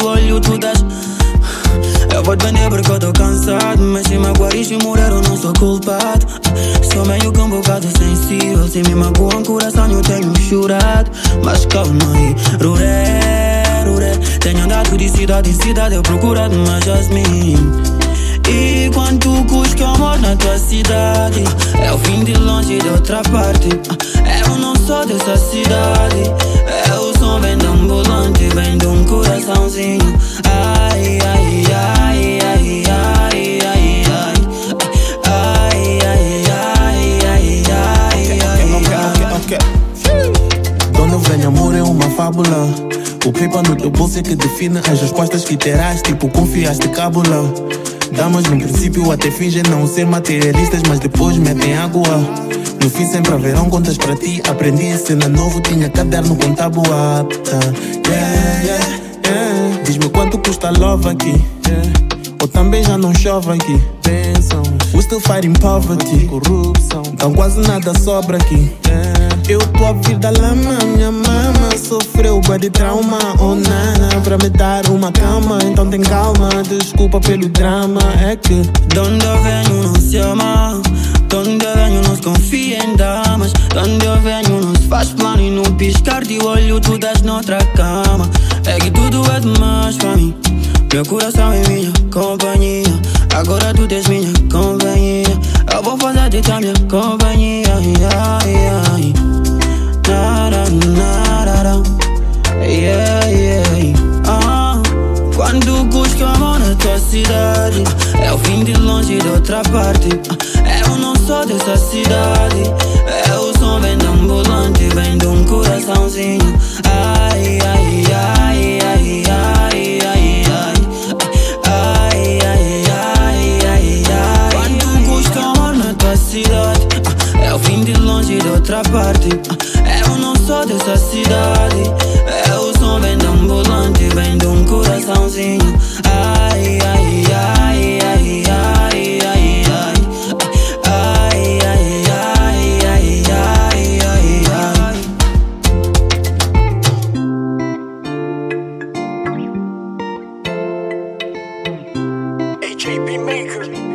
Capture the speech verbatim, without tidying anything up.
olho, tu das. Eu vou te vender porque eu tô cansado, mas se magoares e morrer eu não sou culpado. Sou meio que um bocado sensível, se me magoam o coração eu tenho chorado. Mas calma aí, ruré, ruré. Tenho andado de cidade em cidade, eu procurado uma Jasmine. E quanto custa o amor na tua cidade? Eu vim de longe de outra parte. Eu não sou dessa cidade. É o som vem de ambulante, vem de um coraçãozinho. Ai, ai, ai, ai, ai, ai, ai. Ai, ai, ai, ai, ai, ai, ai. Dono velho, amor é uma fábula. O paper no teu bolso é que define as respostas que terás. Tipo, confiaste cábula. Damas no princípio até fingem não ser materialistas, mas depois metem água. No fim sempre haverão contas para ti. Aprendi a cena novo, tinha caderno com tábua apta. Yeah, yeah, yeah. Diz-me quanto custa a love aqui, yeah. Ou também já não chove aqui. Pensam, we still fighting poverty, corrupção, então quase nada sobra aqui, yeah. Eu tô a vir da lama, minha mama sofreu bué de trauma, oh nana, pra me dar uma cama, então tem calma, desculpa pelo drama, é que de onde eu venho não se ama, de onde eu venho não se confia em damas, de onde eu venho não se faz plano e no piscar de olho tu das noutra cama. É que tudo é demais pra mim, meu coração é minha companhia, agora tu tens minha companhia, eu vou fazer de tua minha companhia, ai, ai. Nara, nara, yeah, yeah. Ah, quando custa o amor na tua cidade? Eu vim de longe de outra parte. Eu não sou dessa cidade. É o som vem de ambulante, vem de um coraçãozinho. Ai, ai, ai, ai, ai, ai, ai. Ai, ai, ai, ai, ai. Quando custa o amor na tua cidade? Eu vim de longe de outra parte. Eu não sou dessa cidade. É o som vem de ambulante, vem de um coraçãozinho. Ai, ai, ai, ai, ai, ai, ai. Ai, ai, ai, ai, ai, ai, ai. H A B Maker.